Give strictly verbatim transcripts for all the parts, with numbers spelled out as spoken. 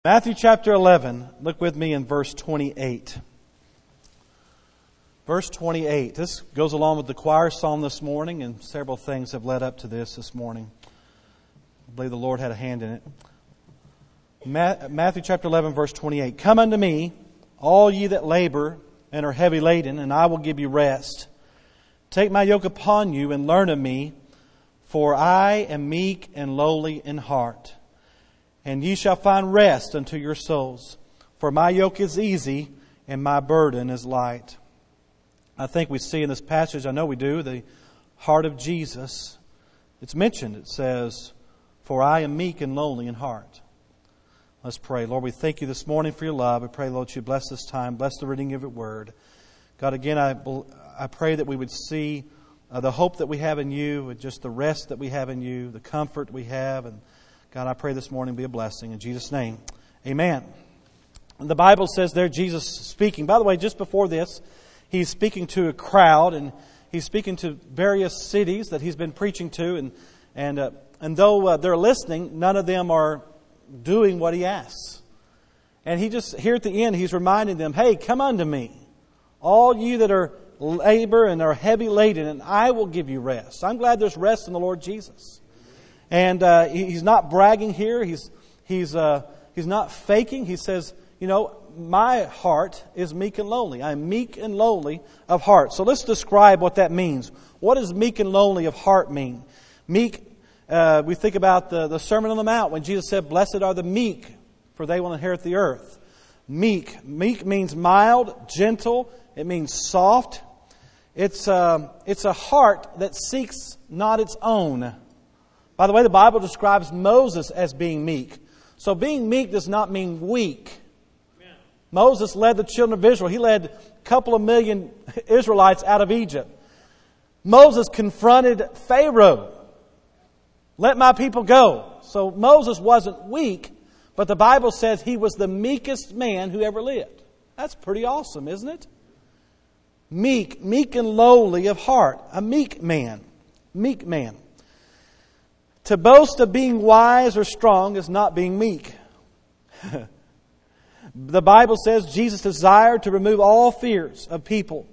Matthew chapter eleven, look with me in verse twenty-eight. Verse twenty-eight. This goes along with the choir psalm this morning, and several things have led up to this this morning. I believe the Lord had a hand in it. Matthew chapter eleven, verse twenty-eight. Come unto me, all ye that labor and are heavy laden, and I will give you rest. Take my yoke upon you and learn of me, for I am meek and lowly in heart. And ye shall find rest unto your souls. For my yoke is easy and my burden is light. I think we see in this passage, I know we do, the heart of Jesus. It's mentioned. It says, for I am meek and lowly in heart. Let's pray. Lord, we thank you this morning for your love. We pray, Lord, you bless this time. Bless the reading of your word. God, again, I, I pray that we would see uh, the hope that we have in you, and just the rest that we have in you, the comfort we have, and God, I pray this morning be a blessing. In Jesus' name, amen. And the Bible says there, Jesus speaking. By the way, just before this, he's speaking to a crowd, and he's speaking to various cities that he's been preaching to. And and uh, and though uh, they're listening, none of them are doing what he asks. And he just, here at the end, he's reminding them, hey, come unto me, all you that are labor and are heavy laden, and I will give you rest. I'm glad there's rest in the Lord Jesus. And uh, he's not bragging here. He's he's uh, he's not faking. He says, you know, my heart is meek and lowly. I'm meek and lowly of heart. So let's describe what that means. What does meek and lowly of heart mean? Meek, uh, we think about the, the Sermon on the Mount when Jesus said, blessed are the meek, for they will inherit the earth. Meek. Meek means mild, gentle. It means soft. It's, uh, it's a heart that seeks not its own. By the way, the Bible describes Moses as being meek. So being meek does not mean weak. Amen. Moses led the children of Israel. He led a couple of million Israelites out of Egypt. Moses confronted Pharaoh. Let my people go. So Moses wasn't weak, but the Bible says he was the meekest man who ever lived. That's pretty awesome, isn't it? Meek, meek and lowly of heart. A meek man. Meek man. To boast of being wise or strong is not being meek. The Bible says Jesus desired to remove all fears of people.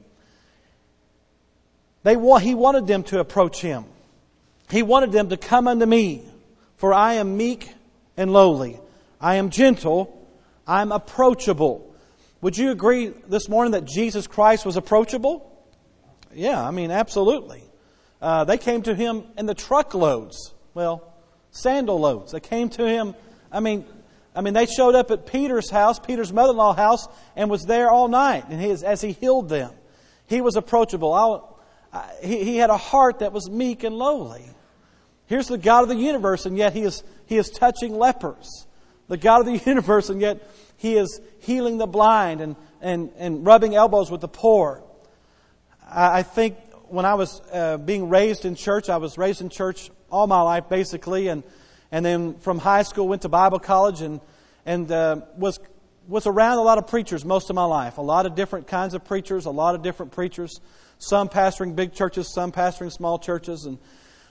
They want, he wanted them to approach Him. He wanted them to come unto me, for I am meek and lowly. I am gentle. I am approachable. Would you agree this morning that Jesus Christ was approachable? Yeah, I mean, absolutely. Uh, they came to Him in the truckloads. Well, sandal loads. They came to Him. I mean, I mean, they showed up at Peter's house, Peter's mother-in-law house, and was there all night. And he, as He healed them, He was approachable. I'll, I, he, he had a heart that was meek and lowly. Here's the God of the universe, and yet He is He is touching lepers. The God of the universe, and yet He is healing the blind and and and rubbing elbows with the poor. I, I think when I was uh, being raised in church, I was raised in church all my life, basically, and and then from high school went to Bible college and and uh, was was around a lot of preachers most of my life. A lot of different kinds of preachers, a lot of different preachers. Some pastoring big churches, some pastoring small churches, and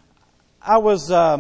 I was uh,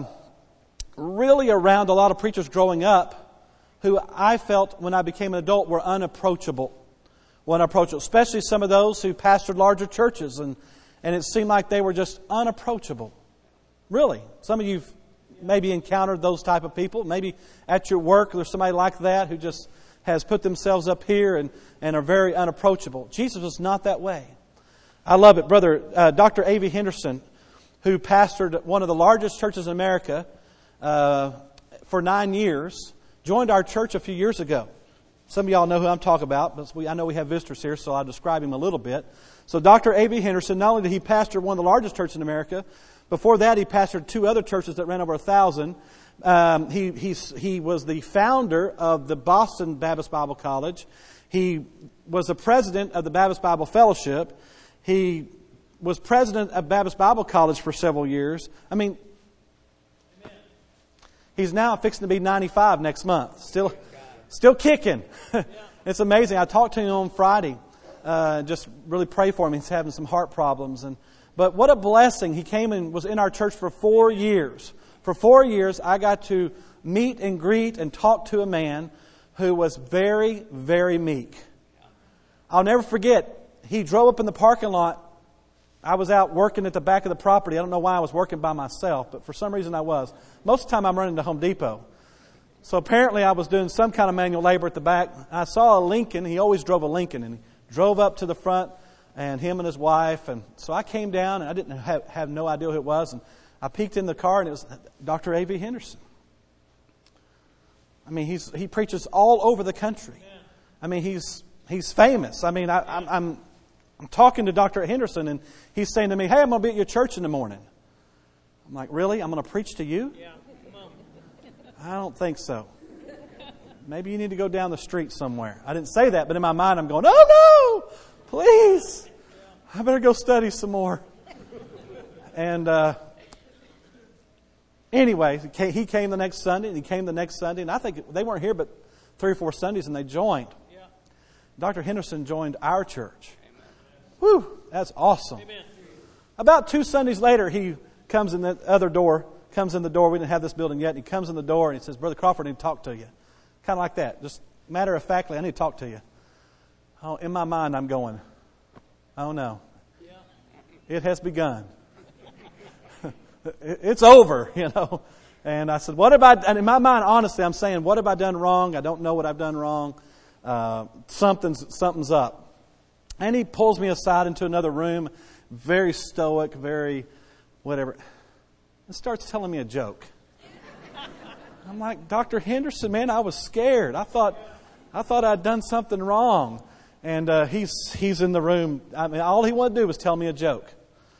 really around a lot of preachers growing up who I felt when I became an adult were unapproachable, were unapproachable. Especially some of those who pastored larger churches, and and it seemed like they were just unapproachable. Really. Some of you have maybe encountered those type of people. Maybe at your work there's somebody like that who just has put themselves up here and, and are very unapproachable. Jesus was not that way. I love it. Brother, uh, Doctor A V Henderson, who pastored one of the largest churches in America uh, for nine years, joined our church a few years ago. Some of y'all know who I'm talking about, but we, I know we have visitors here, so I'll describe him a little bit. So Doctor A V Henderson, not only did he pastor one of the largest churches in America, before that, he pastored two other churches that ran over a thousand. Um, he, he, he was the founder of the Boston Baptist Bible College. He was the president of the Baptist Bible Fellowship. He was president of Baptist Bible College for several years. I mean, Amen. He's now fixing to be ninety-five next month. Still, still kicking. It's amazing. I talked to him on Friday. Uh, just really pray for him. He's having some heart problems, and but what a blessing. He came and was in our church for four years. For four years, I got to meet and greet and talk to a man who was very, very meek. I'll never forget, he drove up in the parking lot. I was out working at the back of the property. I don't know why I was working by myself, but for some reason I was. Most of the time I'm running to Home Depot. So apparently I was doing some kind of manual labor at the back. I saw a Lincoln. He always drove a Lincoln, and he drove up to the front, and him and his wife. And so I came down, and I didn't have, have no idea who it was. And I peeked in the car, and it was Doctor A V Henderson. I mean, he's he preaches all over the country. I mean, he's he's famous. I mean, I, I'm, I'm I'm talking to Doctor Henderson, and he's saying to me, "Hey, I'm going to be at your church in the morning." I'm like, "Really? I'm going to preach to you?" Yeah, come on. I don't think so. Maybe you need to go down the street somewhere. I didn't say that, but in my mind I'm going, "Oh no, please! I better go study some more." And uh, anyway, he came the next Sunday, and he came the next Sunday, and I think they weren't here but three or four Sundays, and they joined. Yeah. Doctor Henderson joined our church. Whew, that's awesome. Amen. About two Sundays later, he comes in the other door, comes in the door. We didn't have this building yet. And he comes in the door and he says, "Brother Crawford, I need to talk to you." Kind of like that. Just matter of factly, "I need to talk to you." Oh, in my mind, I'm going, "Oh no. Yeah. It has begun. It's over, you know." And I said, "What have I done?" And in my mind, honestly, I'm saying, "What have I done wrong? I don't know what I've done wrong. Uh, something's, something's up." And he pulls me aside into another room, very stoic, very whatever, and starts telling me a joke. I'm like, "Doctor Henderson, man, I was scared. I thought, I thought I'd done something wrong." And uh, he's he's in the room. I mean, all he wanted to do was tell me a joke.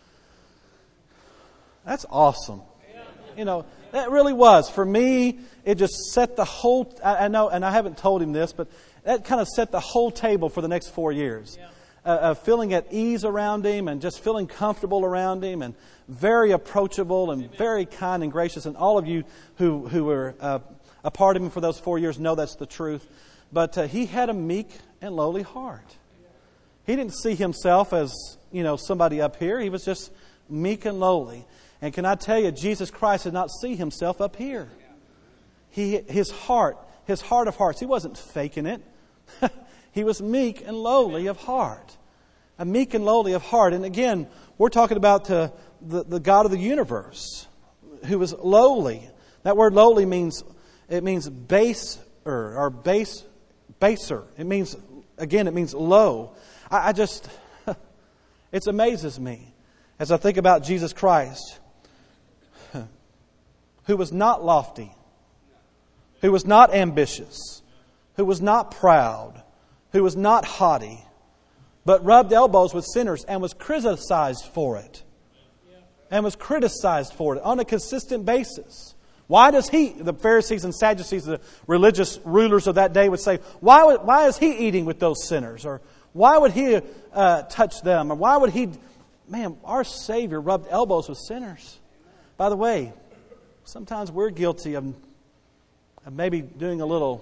That's awesome. You know, that really was. For me, it just set the whole, I, I know, and I haven't told him this, but that kind of set the whole table for the next four years. Yeah. Uh, uh, feeling at ease around him and just feeling comfortable around him and very approachable and very kind and gracious. And all of you who, who were uh, a part of him for those four years know that's the truth. But uh, he had a meek and lowly heart. He didn't see himself as, you know, somebody up here. He was just meek and lowly. And can I tell you, Jesus Christ did not see himself up here. He, his heart, his heart of hearts, he wasn't faking it. He was meek and lowly of heart. A meek and lowly of heart. And again, we're talking about uh, the, the God of the universe who was lowly. That word lowly means, it means base or base, baser. It means, again, it means low. I, I just, it amazes me as I think about Jesus Christ, who was not lofty, who was not ambitious, who was not proud, who was not haughty, but rubbed elbows with sinners and was criticized for it. And was criticized for it on a consistent basis. Why does he, the Pharisees and Sadducees, the religious rulers of that day would say, why would, why is he eating with those sinners? Or why would he uh, touch them? Or why would he, man, our Savior rubbed elbows with sinners. By the way, sometimes we're guilty of, of maybe doing a little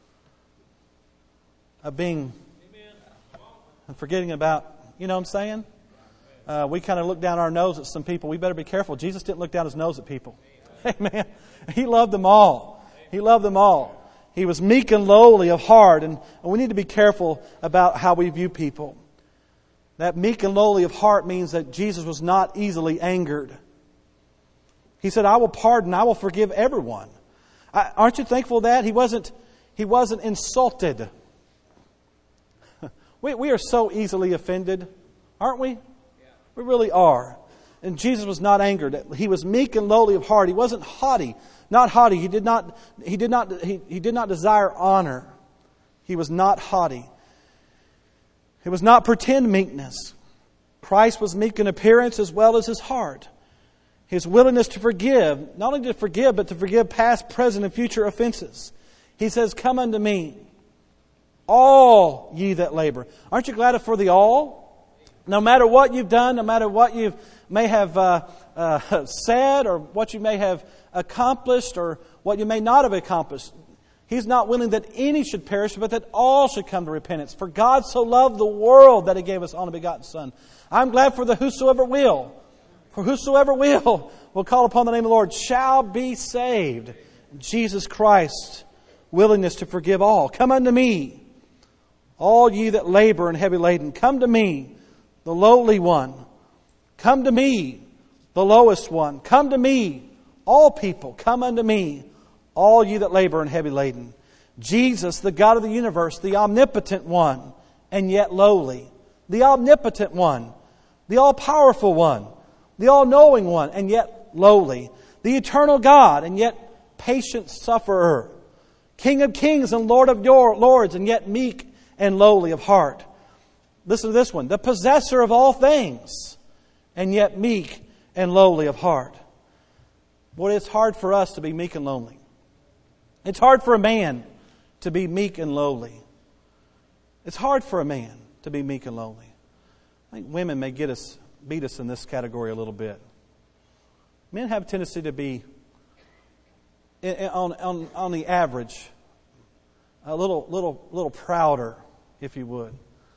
of being and forgetting about, you know what I'm saying? Uh, we kind of look down our nose at some people. We better be careful. Jesus didn't look down his nose at people. Amen. He loved them all. He loved them all. He was meek and lowly of heart. And, and we need to be careful about how we view people. That meek and lowly of heart means that Jesus was not easily angered. He said, "I will pardon, I will forgive everyone." I, aren't you thankful for that? He wasn't, he wasn't insulted. We, we are so easily offended, aren't we? We really are. And Jesus was not angered. He was meek and lowly of heart. He wasn't haughty. Not haughty. He did not, he did not, he, he did not desire honor. He was not haughty. It was not pretend meekness. Christ was meek in appearance as well as his heart. His willingness to forgive, not only to forgive, but to forgive past, present, and future offenses. He says, "Come unto me, all ye that labor." Aren't you glad for the all? No matter what you've done, no matter what you may have uh, uh, said or what you may have accomplished or what you may not have accomplished, He's not willing that any should perish, but that all should come to repentance. For God so loved the world that He gave His only begotten Son. I'm glad for the whosoever will. For whosoever will, will call upon the name of the Lord, shall be saved. Jesus Christ willingness to forgive all. Come unto me, all ye that labor and heavy laden. Come to me, the lowly one. Come to me, the lowest one. Come to me, all people. Come unto me, all ye that labor and heavy laden. Jesus, the God of the universe, the omnipotent one, and yet lowly. The omnipotent one, the all-powerful one, the all-knowing one, and yet lowly. The eternal God, and yet patient sufferer. King of kings and Lord of your lords, and yet meek and lowly of heart. Listen to this one. The possessor of all things, and yet meek and lowly of heart. Boy, it's hard for us to be meek and lowly. It's hard for a man to be meek and lowly. It's hard for a man to be meek and lowly. I think women may get us, beat us in this category a little bit. Men have a tendency to be, on, on, on the average, a little, little, little prouder, if you would.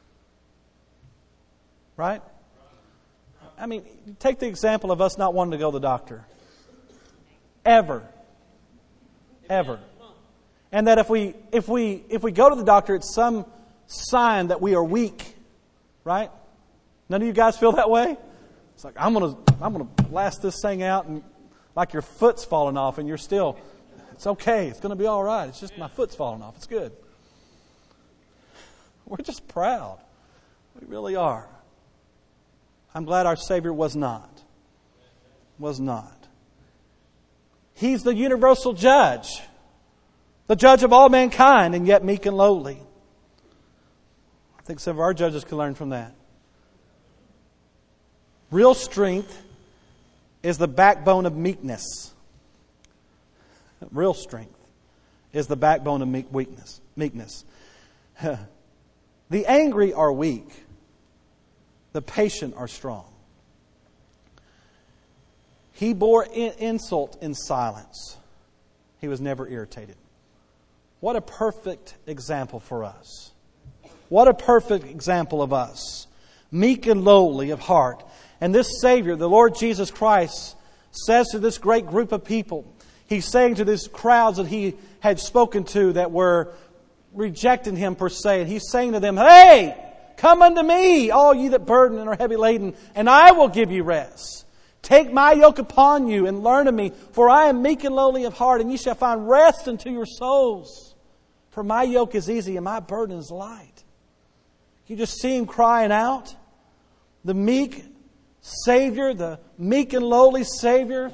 Right? I mean, take the example of us not wanting to go to the doctor. Ever. Ever. And that if we if we if we go to the doctor, it's some sign that we are weak. Right? None of you guys feel that way? It's like I'm gonna I'm gonna blast this thing out, and like your foot's falling off and you're still, it's okay, it's gonna be all right. It's just my foot's falling off. It's good. We're just proud. We really are. I'm glad our Savior was not. Was not. He's the universal judge. The judge of all mankind, and yet meek and lowly. I think some of our judges can learn from that. Real strength is the backbone of meekness. Real strength is the backbone of meek weakness, meekness. The angry are weak. The patient are strong. He bore insult in silence. He was never irritated. What a perfect example for us. What a perfect example of us. Meek and lowly of heart. And this Savior, the Lord Jesus Christ, says to this great group of people, He's saying to these crowds that He had spoken to that were rejecting Him per se, and He's saying to them, hey, come unto me, all ye that burden and are heavy laden, and I will give you rest. Take my yoke upon you and learn of me, for I am meek and lowly of heart, and ye shall find rest unto your souls. For my yoke is easy and my burden is light. You just see Him crying out. The meek Savior, the meek and lowly Savior.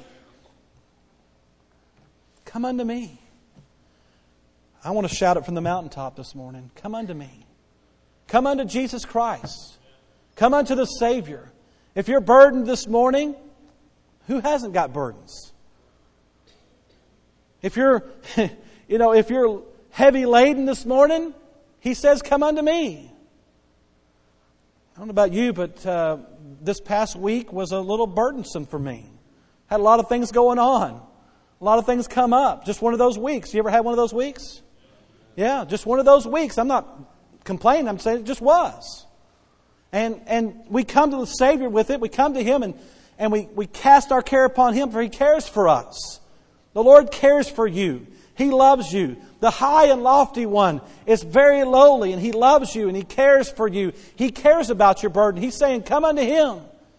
Come unto me. I want to shout it from the mountaintop this morning. Come unto me. Come unto Jesus Christ. Come unto the Savior. If you're burdened this morning, who hasn't got burdens? If you're, you know, if you're heavy laden this morning, He says, come unto me. I don't know about you, but uh, this past week was a little burdensome for me. Had a lot of things going on. A lot of things come up. Just one of those weeks. You ever had one of those weeks? Yeah, just one of those weeks. I'm not complaining. I'm saying it just was. And and we come to the Savior with it. We come to Him and, and we, we cast our care upon Him, for He cares for us. The Lord cares for you. He loves you. The high and lofty one is very lowly, and He loves you and He cares for you. He cares about your burden. He's saying, come unto Him.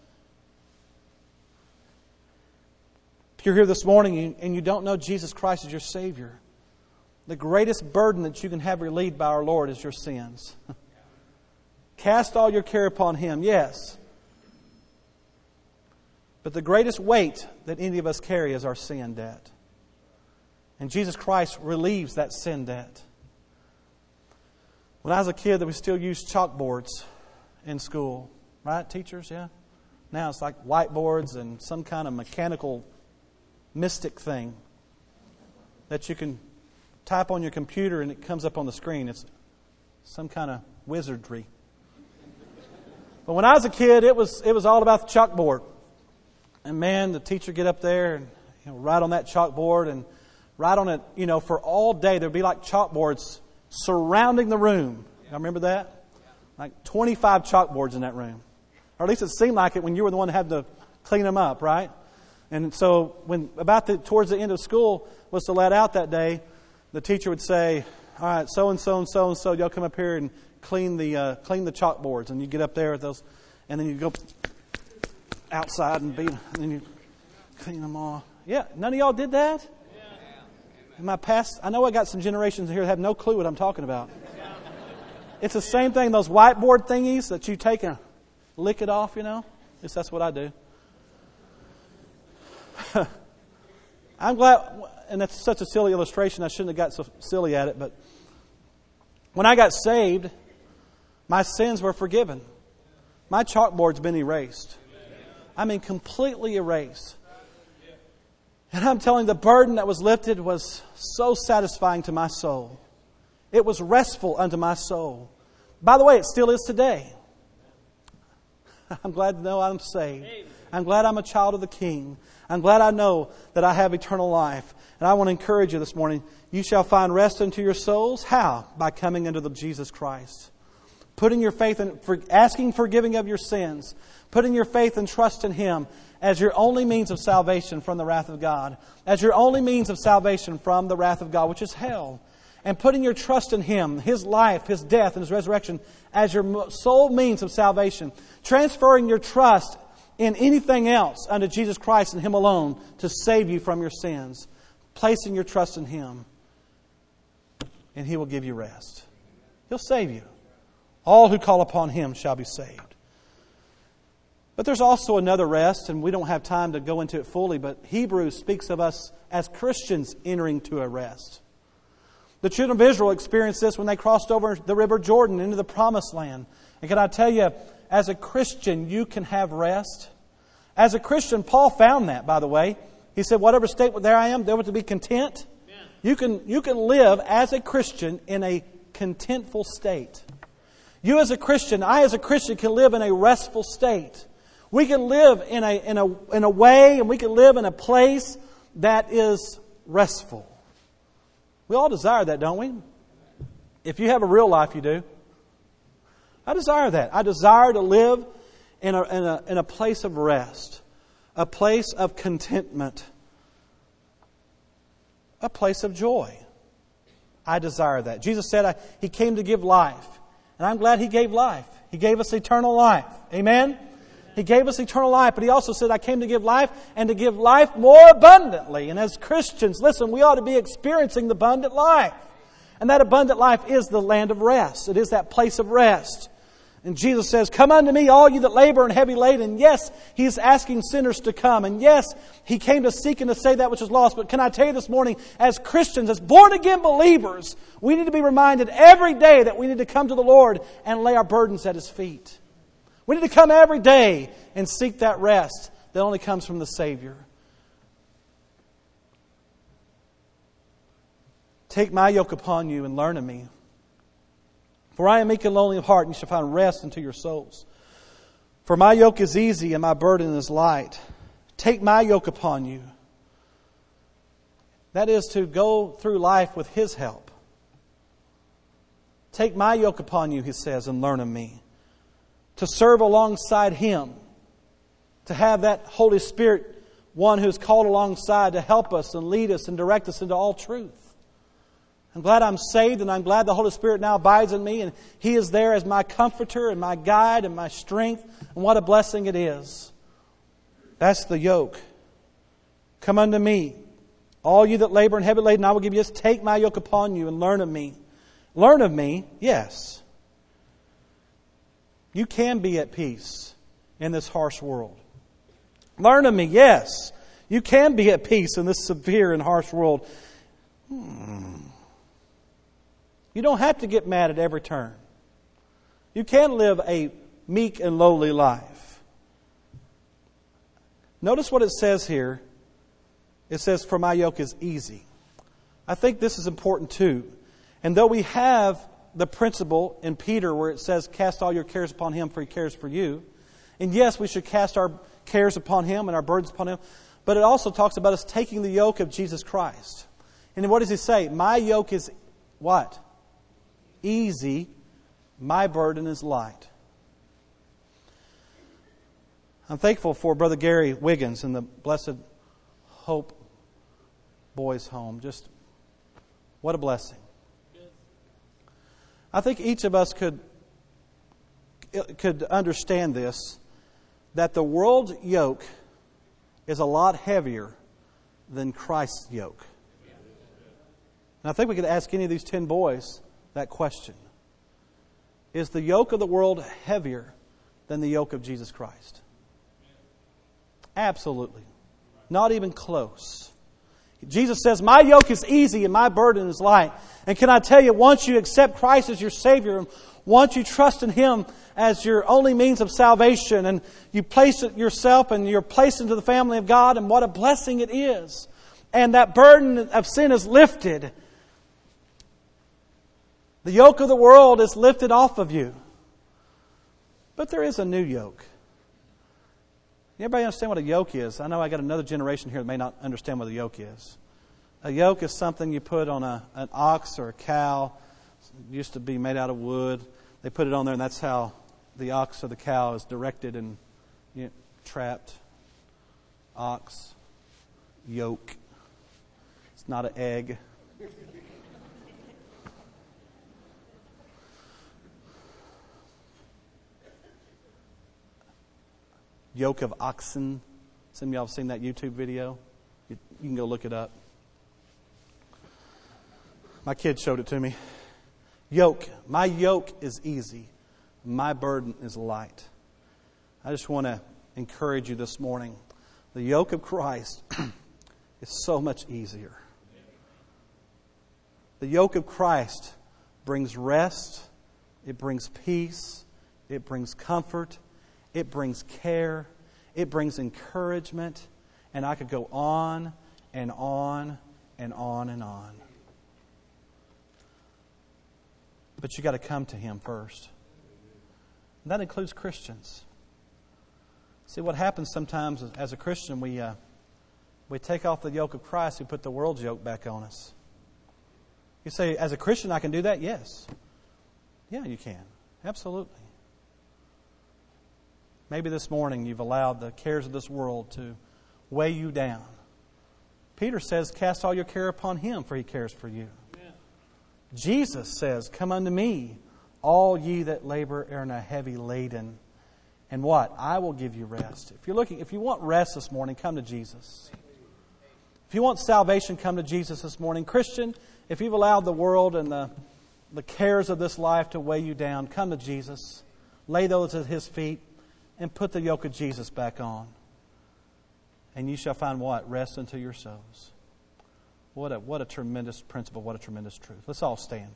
If you're here this morning and you don't know Jesus Christ as your Savior, the greatest burden that you can have relieved by our Lord is your sins. Cast all your care upon Him, yes. But the greatest weight that any of us carry is our sin debt. And Jesus Christ relieves that sin debt. When I was a kid, we still used chalkboards in school. Right, teachers? Yeah? Now it's like whiteboards and some kind of mechanical mystic thing that you can type on your computer and it comes up on the screen. It's some kind of wizardry. But when I was a kid, it was it was all about the chalkboard. And man, the teacher would get up there and you know, write on that chalkboard and write on it, you know, for all day. There'd be like chalkboards surrounding the room. Y'all remember that? Like twenty-five chalkboards in that room. Or at least it seemed like it when you were the one that had to clean them up, right? And so when about the towards the end of school was to let out that day, the teacher would say, all right, so-and-so and so-and-so, y'all come up here and clean the uh, clean the chalkboards. And you get up there with those, and then you go outside and beat, and then you clean them all. Yeah, none of y'all did that? In my past, I know I got some generations here that have no clue what I'm talking about. It's the same thing, those whiteboard thingies that you take and lick it off, you know? At least that's what I do. I'm glad, and that's such a silly illustration, I shouldn't have got so silly at it, but when I got saved, my sins were forgiven. My chalkboard's been erased. I mean, completely erased. And I'm telling you, the burden that was lifted was so satisfying to my soul. It was restful unto my soul. By the way, it still is today. I'm glad to know I'm saved. I'm glad I'm a child of the King. I'm glad I know that I have eternal life. And I want to encourage you this morning. You shall find rest unto your souls. How? By coming unto the Jesus Christ. Putting your faith in, for, asking forgiving of your sins. Putting your faith and trust in Him as your only means of salvation from the wrath of God. As your only means of salvation from the wrath of God, which is hell. And putting your trust in Him, His life, His death, and His resurrection as your sole means of salvation. Transferring your trust in anything else unto Jesus Christ and Him alone to save you from your sins. Placing your trust in Him. And He will give you rest. He'll save you. All who call upon Him shall be saved. But there's also another rest, and we don't have time to go into it fully, but Hebrews speaks of us as Christians entering to a rest. The children of Israel experienced this when they crossed over the river Jordan into the promised land. And can I tell you, as a Christian, you can have rest. As a Christian, Paul found that, by the way. He said, whatever state there I am, there to be content. Amen. You can, you can live as a Christian in a contentful state. You as a Christian, I as a Christian can live in a restful state. We can live in a, in a, in a way, and we can live in a place that is restful. We all desire that, don't we? If you have a real life, you do. I desire that. I desire to live in a, in a, in a place of rest. A place of contentment. A place of joy. I desire that. Jesus said I, He came to give life. And I'm glad He gave life. He gave us eternal life. Amen? He gave us eternal life, but He also said, I came to give life and to give life more abundantly. And as Christians, listen, we ought to be experiencing the abundant life. And that abundant life is the land of rest. It is that place of rest. And Jesus says, come unto me, all you that labor and heavy laden. Yes, He's asking sinners to come. And yes, He came to seek and to save that which is lost. But can I tell you this morning, as Christians, as born-again believers, we need to be reminded every day that we need to come to the Lord and lay our burdens at His feet. We need to come every day and seek that rest that only comes from the Savior. Take my yoke upon you and learn of me. For I am meek and lowly of heart, and you shall find rest unto your souls. For my yoke is easy and my burden is light. Take my yoke upon you. That is to go through life with His help. Take my yoke upon you, He says, and learn of me. To serve alongside Him. To have that Holy Spirit, one who's called alongside to help us and lead us and direct us into all truth. I'm glad I'm saved, and I'm glad the Holy Spirit now abides in me, and He is there as my comforter and my guide and my strength. And what a blessing it is. That's the yoke. Come unto me, all you that labor and heavy laden, I will give you this. Take my yoke upon you and learn of me. Learn of me, yes. You can be at peace in this harsh world. Learn of me, yes. You can be at peace in this severe and harsh world. Hmm. You don't have to get mad at every turn. You can live a meek and lowly life. Notice what it says here. It says, for my yoke is easy. I think this is important too. And though we have the principle in Peter where it says, cast all your cares upon Him, for He cares for you. And yes, we should cast our cares upon Him and our burdens upon Him. But it also talks about us taking the yoke of Jesus Christ. And what does He say? My yoke is what? Easy. My burden is light. I'm thankful for Brother Gary Wiggins in the Blessed Hope Boys Home. Just What a blessing. I think each of us could, could understand this, that the world's yoke is a lot heavier than Christ's yoke. And I think we could ask any of these ten boys that question. Is the yoke of the world heavier than the yoke of Jesus Christ? Absolutely. Not even close. Jesus says, my yoke is easy and my burden is light. And can I tell you, once you accept Christ as your Savior, and once you trust in Him as your only means of salvation, and you place it yourself and you're placed into the family of God, and what a blessing it is. And that burden of sin is lifted. The yoke of the world is lifted off of you. But there is a new yoke. Everybody understand what a yoke is? I know I got another generation here that may not understand what a yoke is. A yoke is something you put on a, an ox or a cow. It used to be made out of wood. They put it on there, and that's how the ox or the cow is directed and, you know, trapped. Ox, yoke. It's not an egg. Yoke of oxen. Some of y'all have seen that YouTube video. You, you can go look it up. My kid showed it to me. Yoke. My yoke is easy. My burden is light. I just want to encourage you this morning. The yoke of Christ is so much easier. The yoke of Christ brings rest. It brings peace. It brings comfort. It brings care. It brings encouragement. And I could go on and on and on and on. But you got to come to Him first. And that includes Christians. See, what happens sometimes as a Christian, we uh, we take off the yoke of Christ, we put the world's yoke back on us. You say, as a Christian, I can do that? Yes. Yeah, you can. Absolutely. Maybe this morning you've allowed the cares of this world to weigh you down. Peter says, cast all your care upon Him, for He cares for you. Amen. Jesus says, come unto me, all ye that labor and are heavy laden. And what? I will give you rest. If you're looking, if you want rest this morning, come to Jesus. If you want salvation, come to Jesus this morning. Christian, if you've allowed the world and the, the cares of this life to weigh you down, come to Jesus. Lay those at His feet. And put the yoke of Jesus back on. And you shall find what? Rest unto your souls. What a, what a tremendous principle. What a tremendous truth. Let's all stand.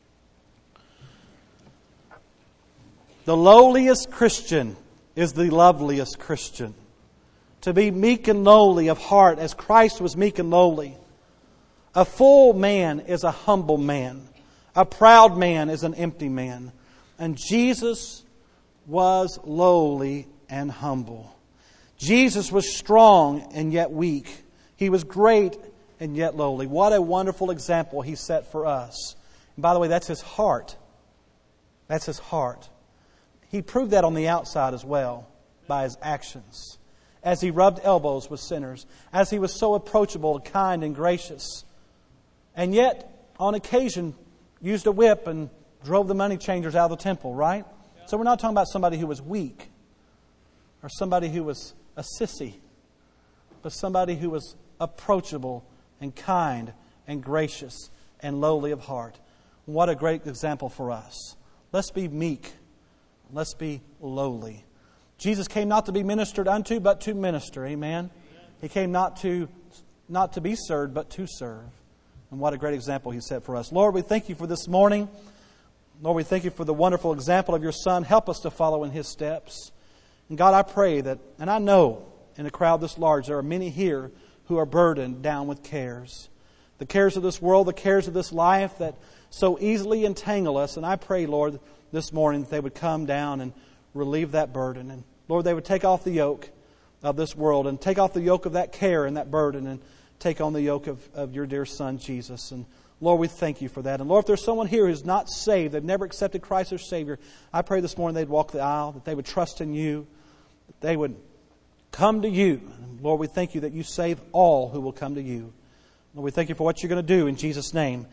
The lowliest Christian is the loveliest Christian. To be meek and lowly of heart as Christ was meek and lowly. A full man is a humble man. A proud man is an empty man. And Jesus was lowly and humble. Jesus was strong and yet weak. He was great and yet lowly. What a wonderful example He set for us. And by the way, that's His heart. That's His heart. He proved that on the outside as well by His actions. As He rubbed elbows with sinners. As He was so approachable, kind and gracious. And yet, on occasion, used a whip and drove the money changers out of the temple, right? So we're not talking about somebody who was weak or somebody who was a sissy, but somebody who was approachable and kind and gracious and lowly of heart. What a great example for us. Let's be meek. Let's be lowly. Jesus came not to be ministered unto, but to minister. Amen. He came not to not to be served, but to serve. And what a great example He set for us. Lord, we thank You for this morning. Lord, we thank You for the wonderful example of Your Son. Help us to follow in His steps. And God, I pray that, and I know in a crowd this large, there are many here who are burdened down with cares. The cares of this world, the cares of this life that so easily entangle us. And I pray, Lord, this morning that they would come down and relieve that burden. And Lord, they would take off the yoke of this world and take off the yoke of that care and that burden and take on the yoke of, of Your dear Son, Jesus. And Lord, we thank You for that. And Lord, if there's someone here who's not saved, they've never accepted Christ as Savior, I pray this morning they'd walk the aisle, that they would trust in You, that they would come to You. And Lord, we thank You that You save all who will come to You. Lord, we thank You for what You're going to do in Jesus' name.